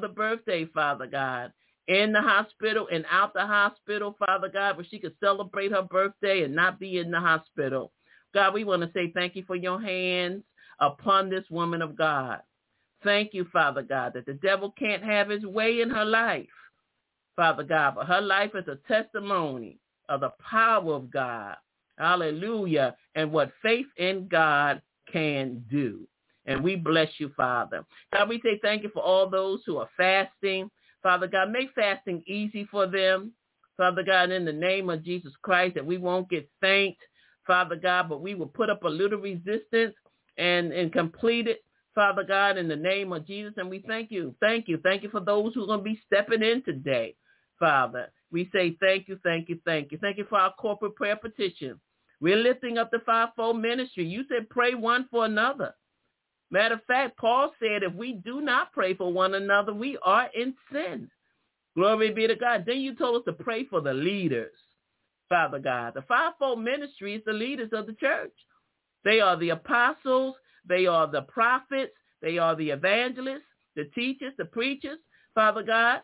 Father God. In the hospital and out the hospital, Father God, where she could celebrate her birthday and not be in the hospital. God, we want to say thank you for your hands upon this woman of God. Thank you, Father God, that the devil can't have his way in her life, Father God, but her life is a testimony of the power of God. Hallelujah. And what faith in God can do. And we bless you, Father. God, we say thank you for all those who are fasting. Father God, make fasting easy for them. Father God, in the name of Jesus Christ, that we won't get faint, Father God, but we will put up a little resistance and complete it, Father God, in the name of Jesus. And we thank you. Thank you. Thank you for those who are going to be stepping in today, Father. We say thank you, thank you, thank you. Thank you for our corporate prayer petition. We're lifting up the fivefold ministry. You said pray one for another. Matter of fact, Paul said if we do not pray for one another, we are in sin. Glory be to God. Then you told us to pray for the leaders, Father God. The fivefold ministry is the leaders of the church. They are the apostles. They are the prophets. They are the evangelists, the teachers, the preachers, Father God,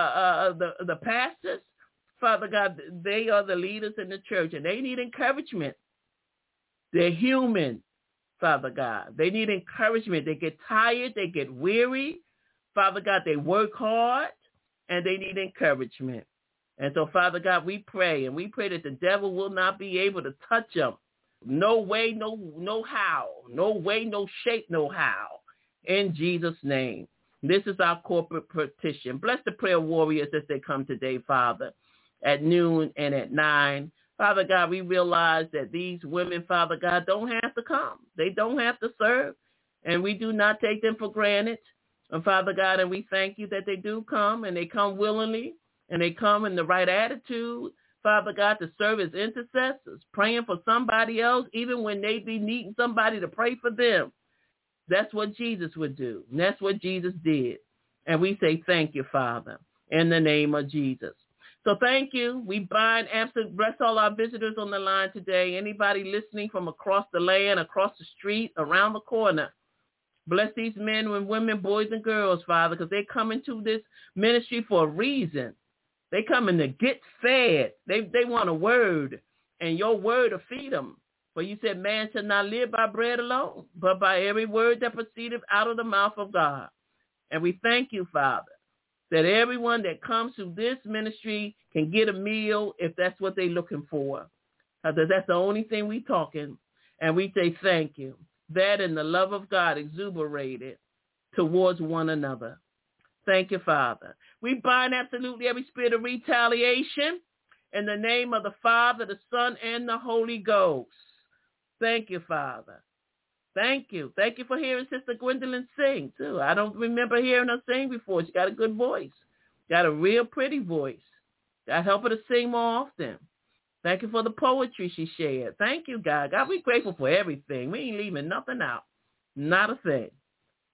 the pastors. Father God, they are the leaders in the church, and they need encouragement. They're human. Father God, they need encouragement. They get tired. They get weary. Father God, they work hard, and they need encouragement. And so, Father God, we pray, and we pray that the devil will not be able to touch them. No way, no how. No way, no shape, no how. In Jesus' name. This is our corporate petition. Bless the prayer warriors as they come today, Father, at noon and at 9. Father God, we realize that these women, Father God, don't have to come. They don't have to serve, and we do not take them for granted. And Father God, and we thank you that they do come, and they come willingly, and they come in the right attitude, Father God, to serve as intercessors, praying for somebody else, even when they be needing somebody to pray for them. That's what Jesus would do, and that's what Jesus did. And we say thank you, Father, in the name of Jesus. So thank you. We bind absent, bless all our visitors on the line today. Anybody listening from across the land, across the street, around the corner. Bless these men and women, boys and girls, Father, because they come into this ministry for a reason. They coming to get fed. They want a word, and your word will feed them. For you said man shall not live by bread alone, but by every word that proceedeth out of the mouth of God. And we thank you, Father, that everyone that comes to this ministry can get a meal if that's what they're looking for. Because that's the only thing we talking. And we say thank you. That and the love of God exuberated towards one another. Thank you, Father. We bind absolutely every spirit of retaliation in the name of the Father, the Son, and the Holy Ghost. Thank you, Father. Thank you. Thank you for hearing Sister Gwendolyn sing, too. I don't remember hearing her sing before. She got a good voice. Got a real pretty voice. God, help her to sing more often. Thank you for the poetry she shared. Thank you, God. God, we're grateful for everything. We ain't leaving nothing out. Not a thing.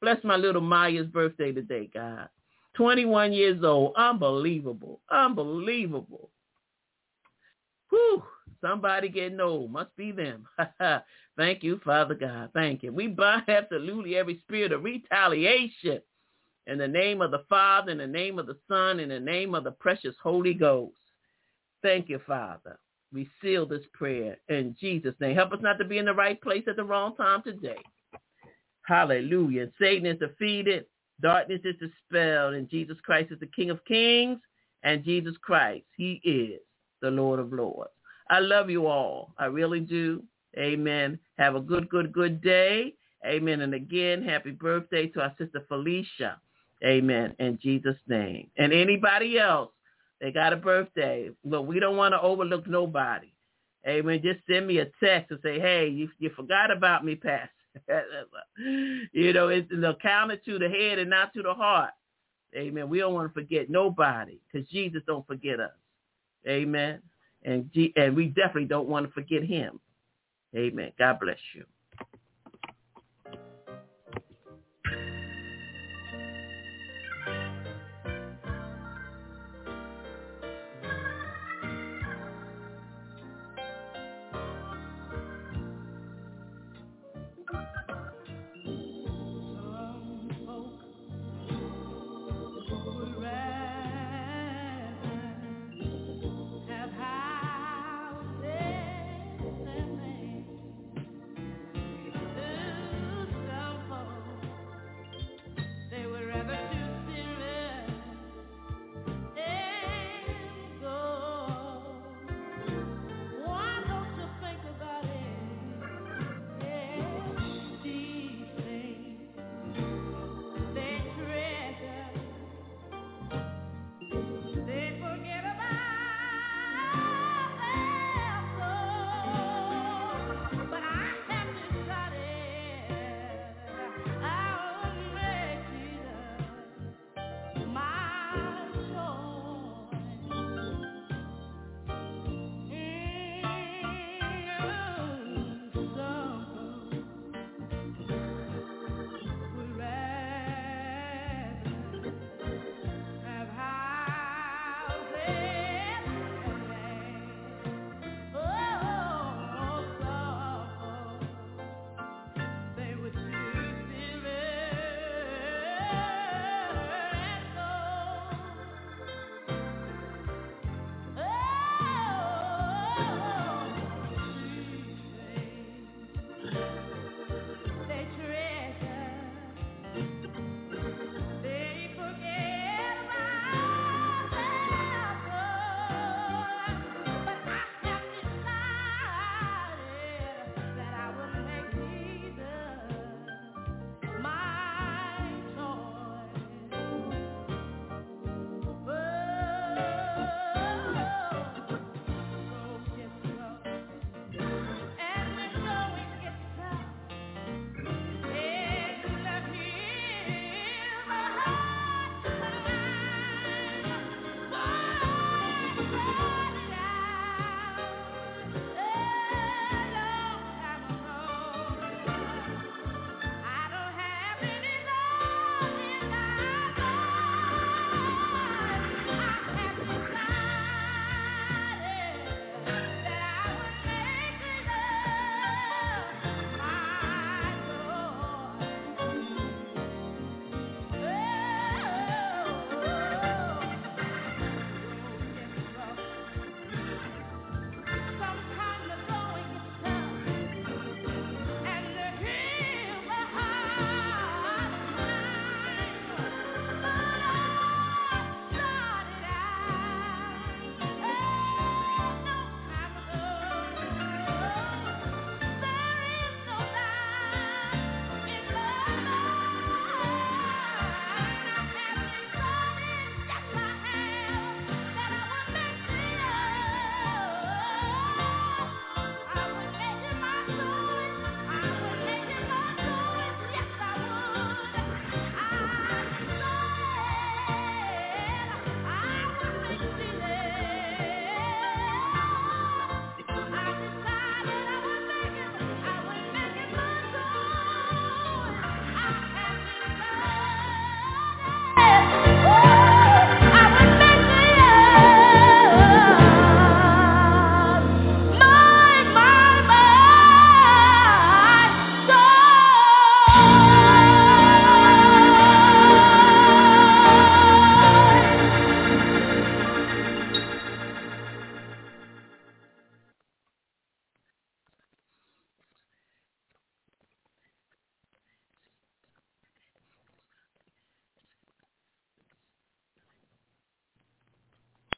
Bless my little Maya's birthday today, God. 21 years old. Unbelievable. Unbelievable. Whew. Somebody getting old. Must be them. Thank you, Father God. Thank you. We bind absolutely every spirit of retaliation in the name of the Father, in the name of the Son, in the name of the precious Holy Ghost. Thank you, Father. We seal this prayer in Jesus' name. Help us not to be in the right place at the wrong time today. Hallelujah. Satan is defeated. Darkness is dispelled. And Jesus Christ is the King of Kings. And Jesus Christ, he is the Lord of Lords. I love you all. I really do. Amen. Have a good day. Amen. And again, happy birthday to our sister Felicia. Amen. In Jesus' name. And anybody else, they got a birthday. Look, we don't want to overlook nobody. Amen. Just send me a text and say, hey, you forgot about me, Pastor. It's counted to the head and not to the heart. Amen. We don't want to forget nobody because Jesus don't forget us. Amen. And we definitely don't want to forget him. Amen. God bless you.